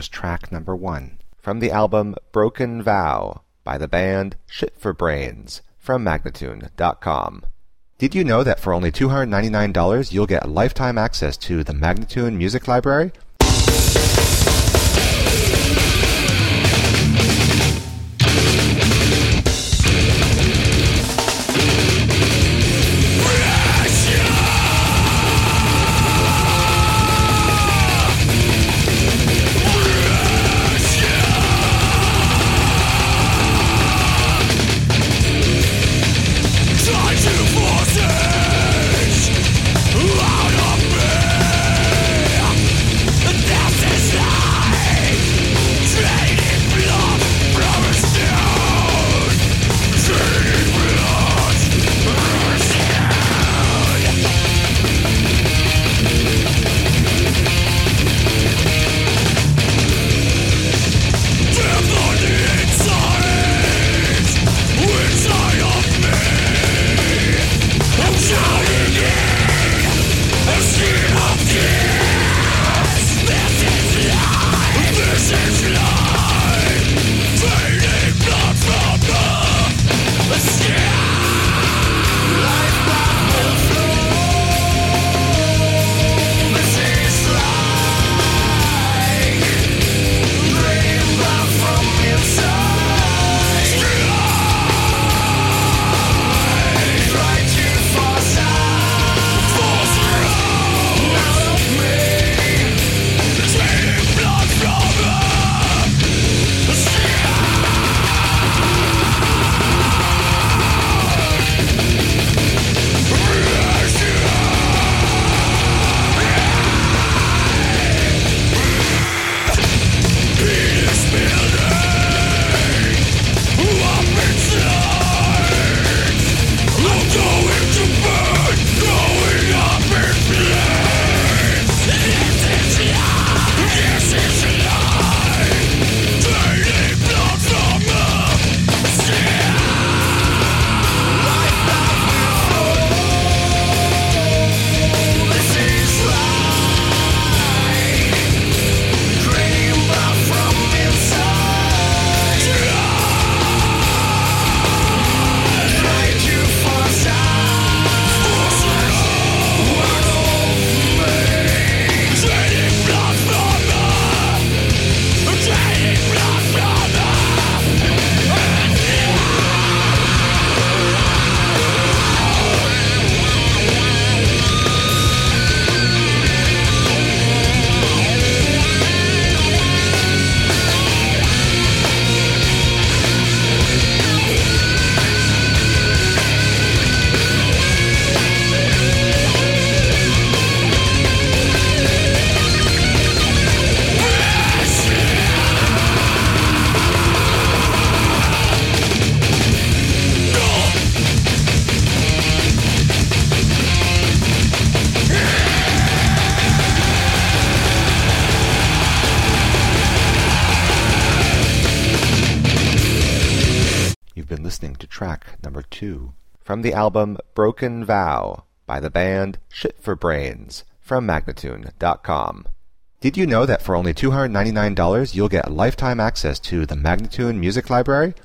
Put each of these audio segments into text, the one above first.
was track number 1 from the album Broken Vow by the band Shit for Brains from Magnatune.com. Did you know that for only $299 you'll get lifetime access to the Magnatune Music Library? Listening to track number 2 from the album Broken Vow by the band Shit for Brains from Magnatune.com. Did you know that for only $299 you'll get lifetime access to the Magnatune Music Library?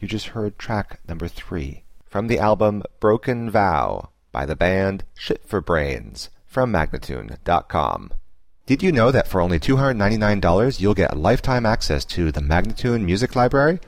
You just heard track number 3 from the album Broken Vow by the band Shit for Brains from Magnatune.com. Did you know that for only $299 you'll get lifetime access to the Magnatune Music Library?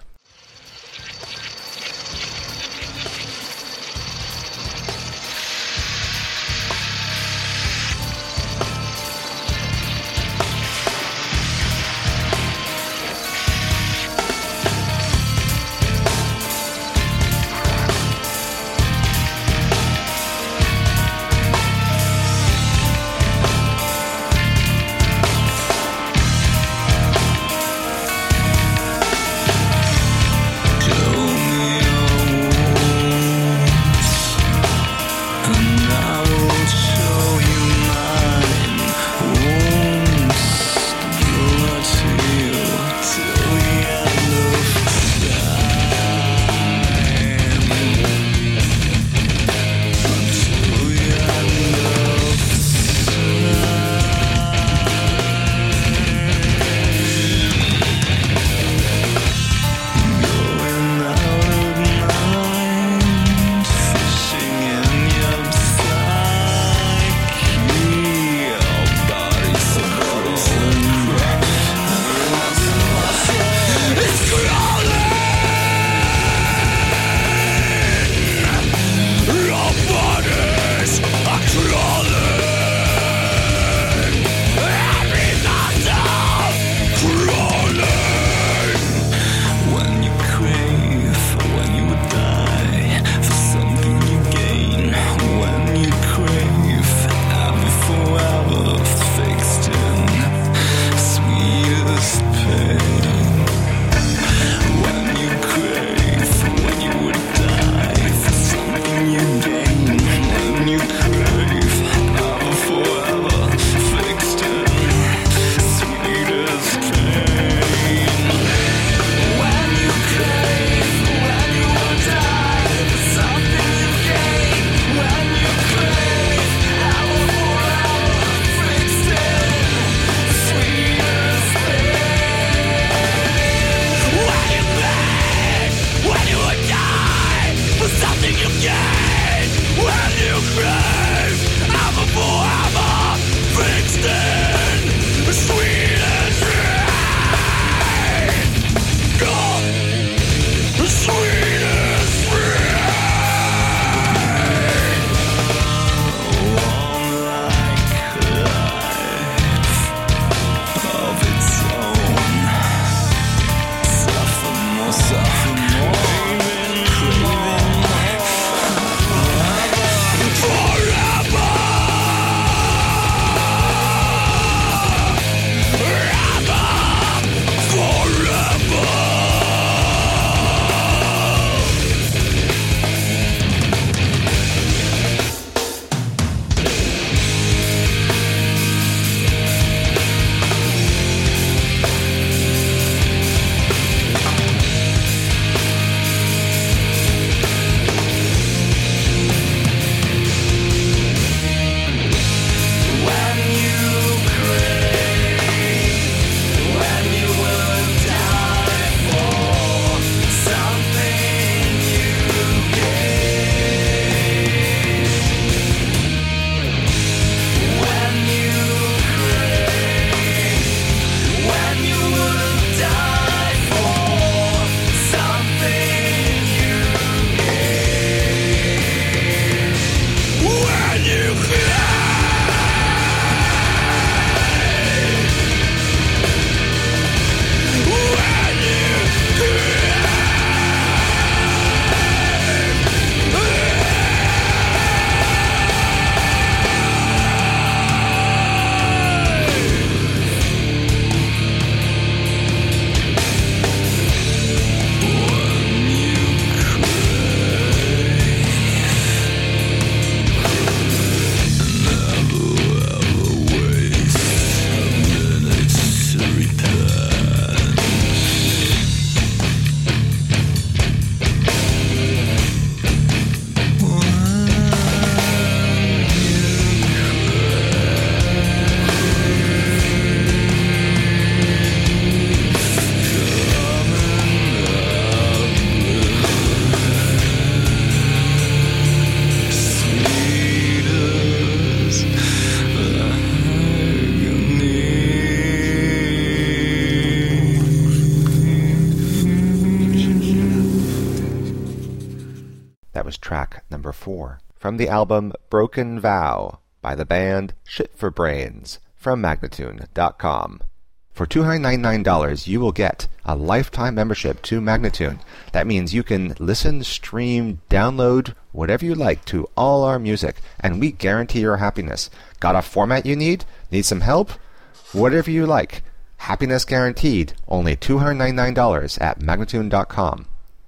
track number 4 from the album Broken Vow by the band Shit for Brains from Magnatune.com. For $299, you will get a lifetime membership to Magnatune. That means you can listen, stream, download, whatever you like to all our music, and we guarantee your happiness. Got a format you need? Need some help? Whatever you like. Happiness guaranteed. Only $299 at Magnatune.com.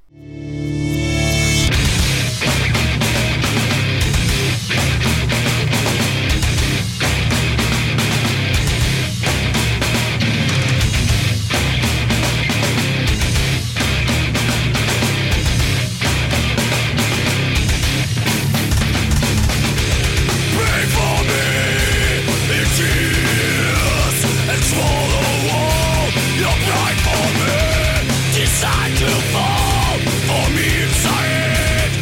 Decide to fall for me inside.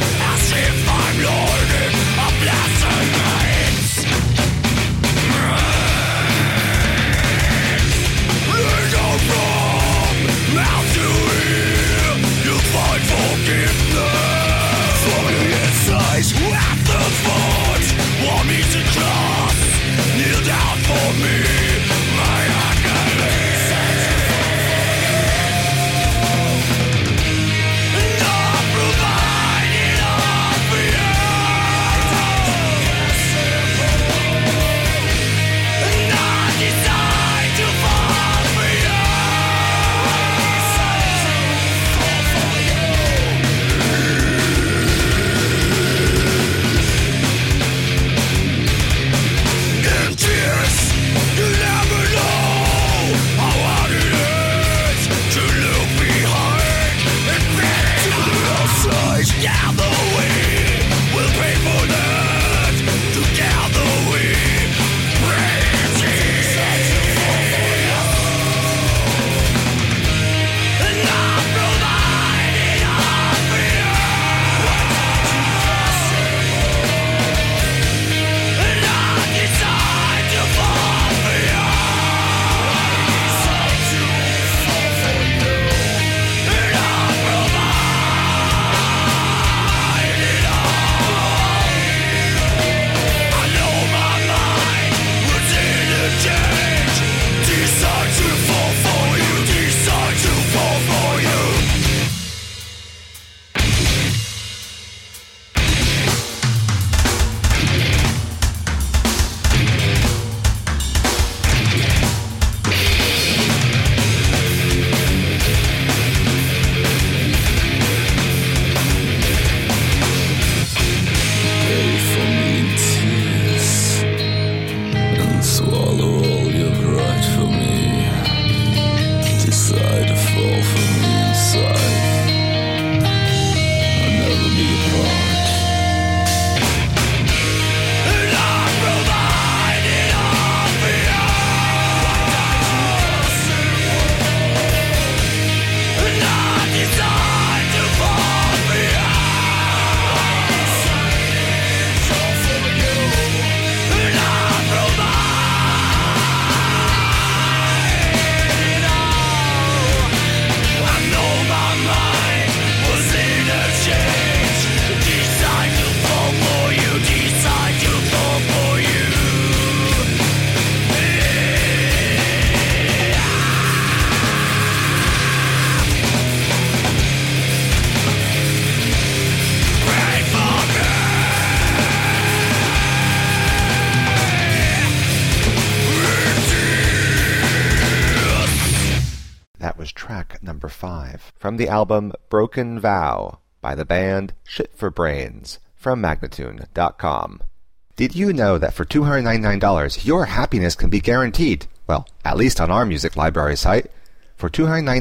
track number 5 from the album Broken Vow by the band Shit for Brains from Magnatune.com. Did you know that for $299 your happiness can be guaranteed? Well, at least on our music library site. For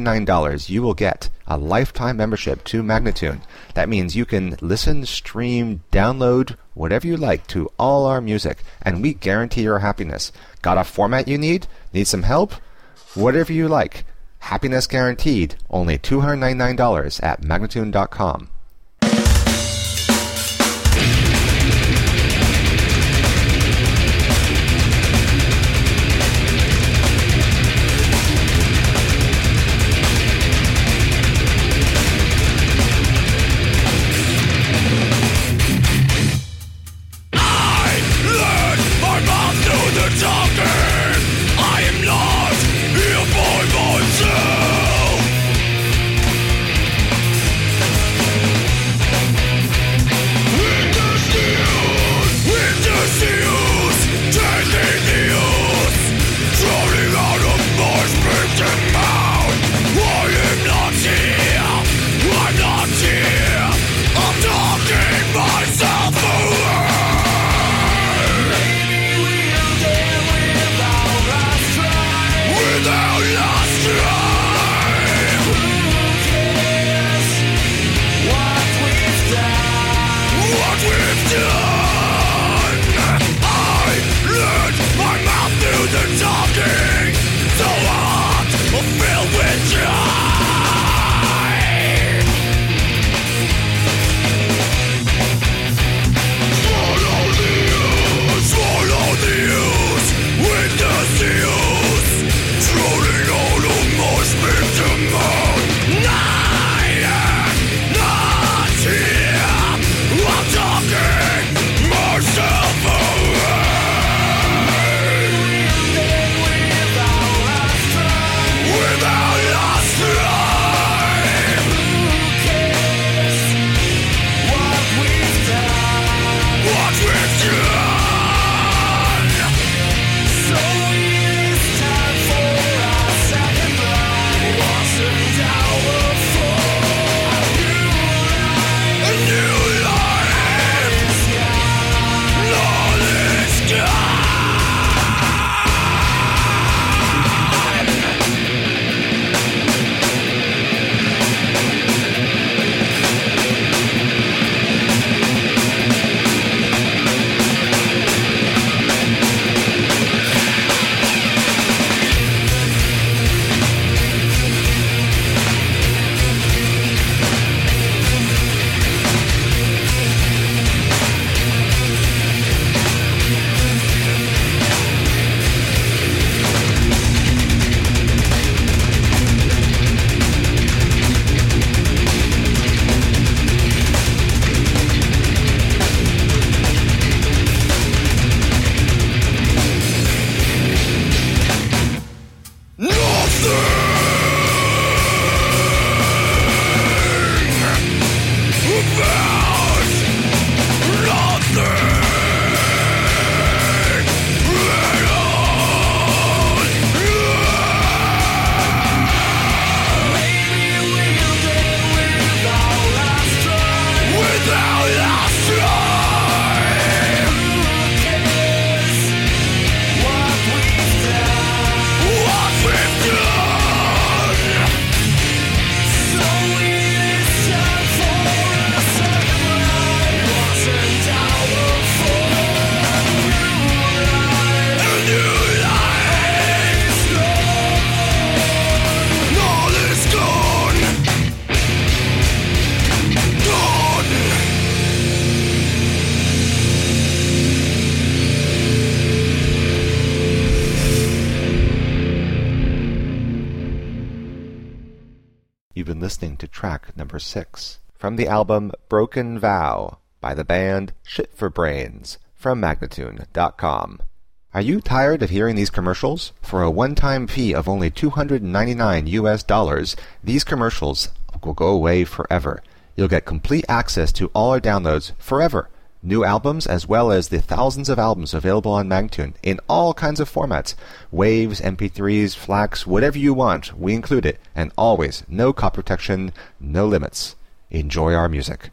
$299 you will get a lifetime membership to Magnatune. That means you can listen, stream, download, whatever you like to all our music, and we guarantee your happiness. Got a format you need? Need some help? Whatever you like. Happiness guaranteed. Only $299 at Magnatune.com. You've been listening to track number 6 from the album Broken Vow by the band Shit for Brains from Magnatune.com. Are you tired of hearing these commercials? For a one-time fee of only $299, these commercials will go away forever. You'll get complete access to all our downloads forever. New albums as well as the thousands of albums available on Magnatune in all kinds of formats. Waves, MP3s, FLACs, whatever you want, we include it. And always, no copy protection, no limits. Enjoy our music.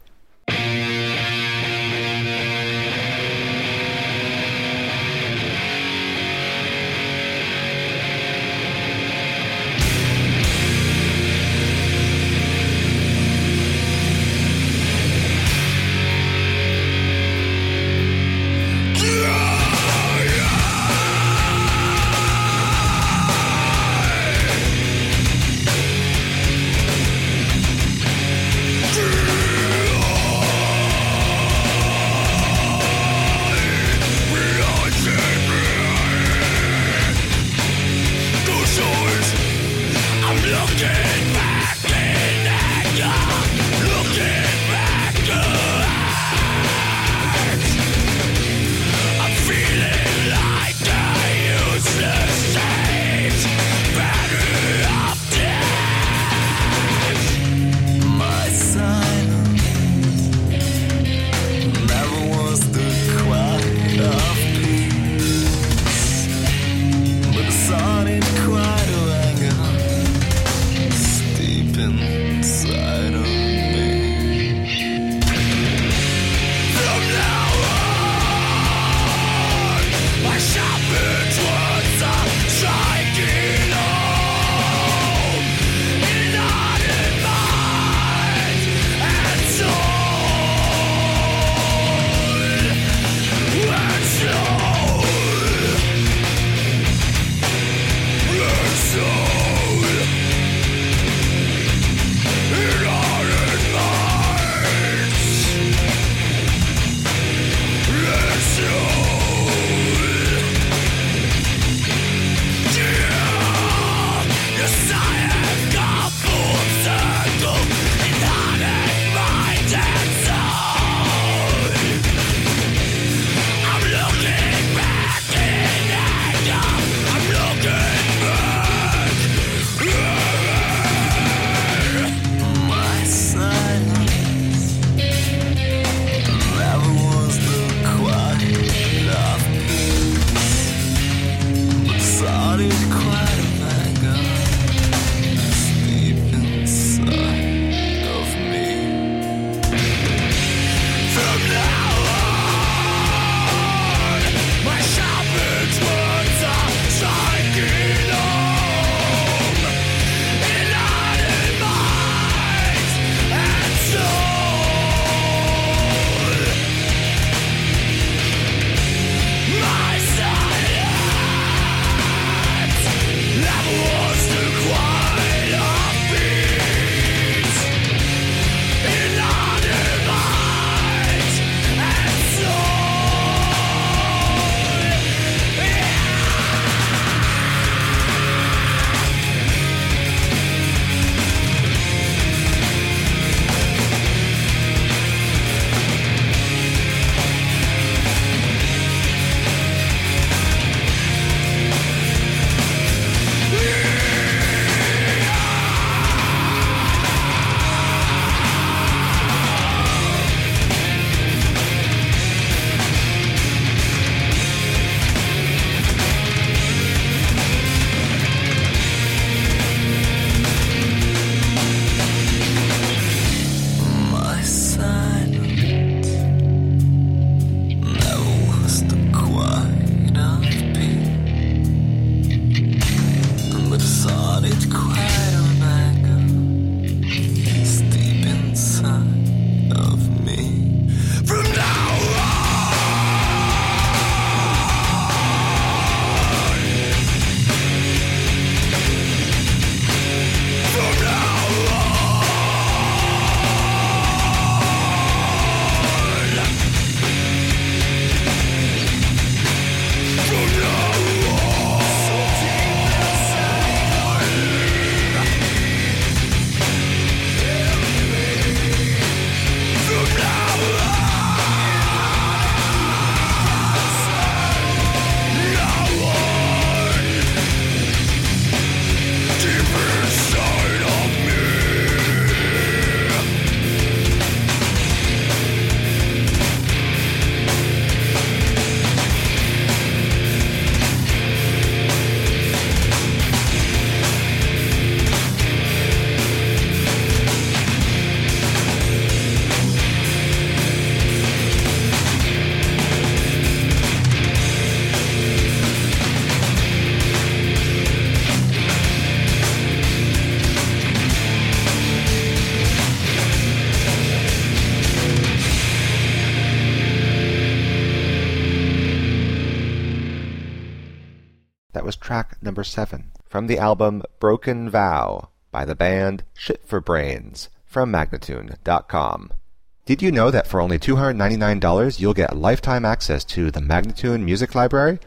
track number 7 from the album Broken Vow by the band Shit for Brains from Magnatune.com. Did you know that for only $299 you'll get lifetime access to the Magnatune Music Library?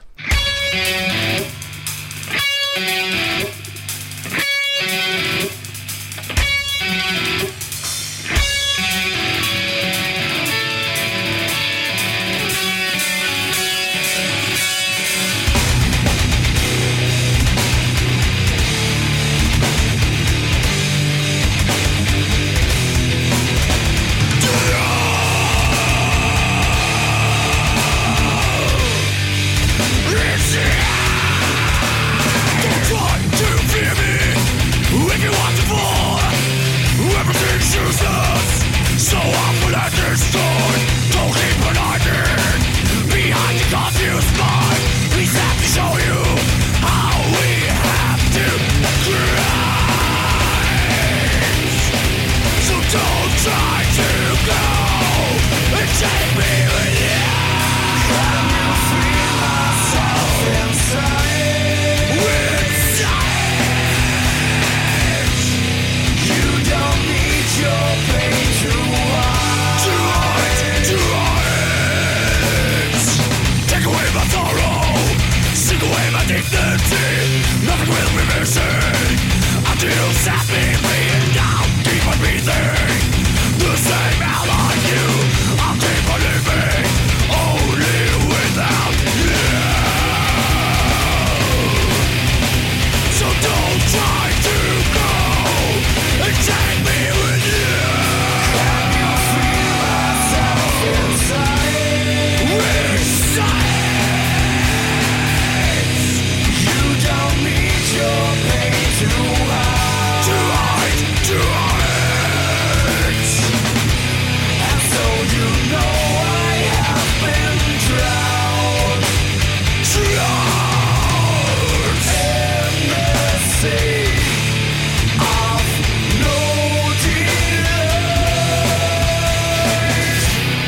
So often I destroy. Don't keep an eye behind the confused mind. We have to show you how we have to grind. So don't try to go and take me with you. Can you feel myself inside? You don't need your pain to take away my sorrow, sink away my dignity. Nothing will be missing until sap me breathing down, keep on breathing. The same out like you, I'll keep on living, only without you. So don't try to go and take me with you. Can you feel myself inside? You don't need your pain to hide. And so you know I have been drowned in the sea of no delight.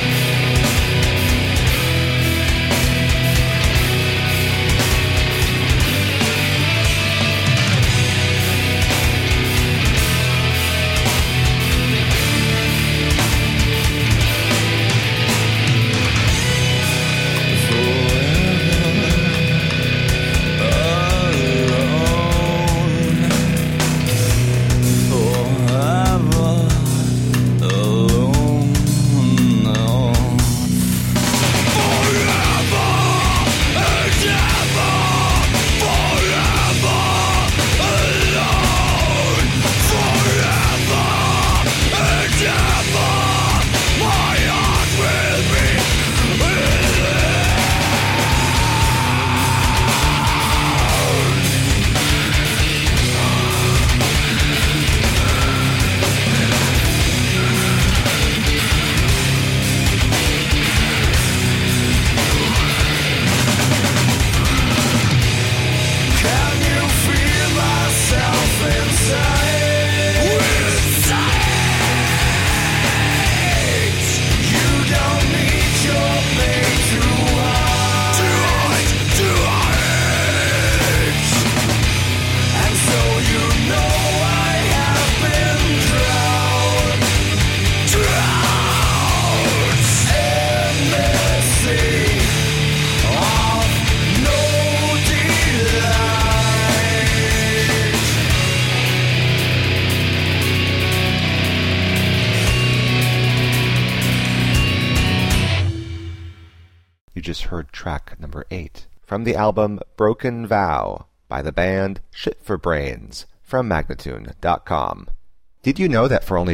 You just heard track number 8 from the album Broken Vow by the band Shit for Brains from Magnatune.com. Did you know that for only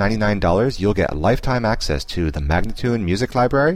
$299 you'll get lifetime access to the Magnatune Music Library?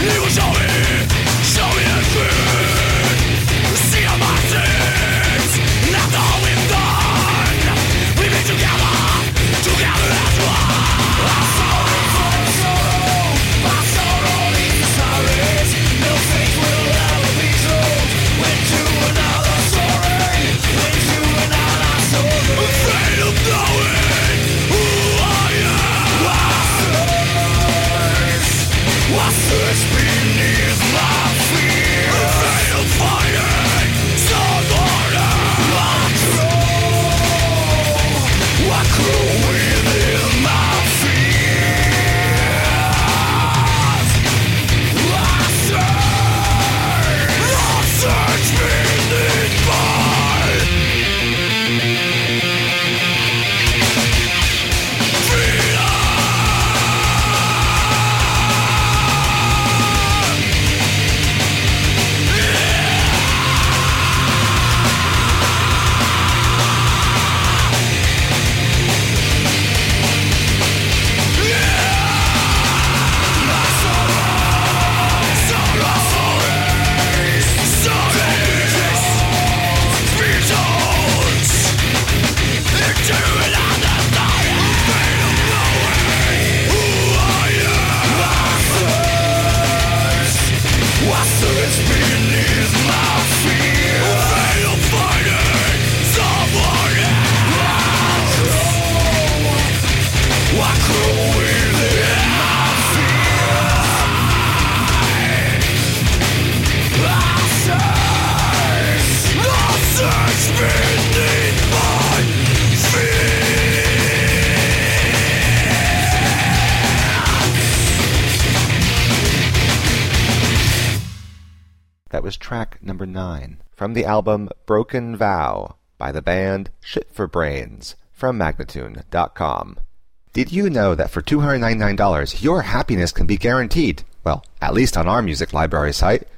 That was track number 9 from the album Broken Vow by the band Shit for Brains from Magnatune.com. Did you know that for $299 your happiness can be guaranteed? Well, at least on our music library site.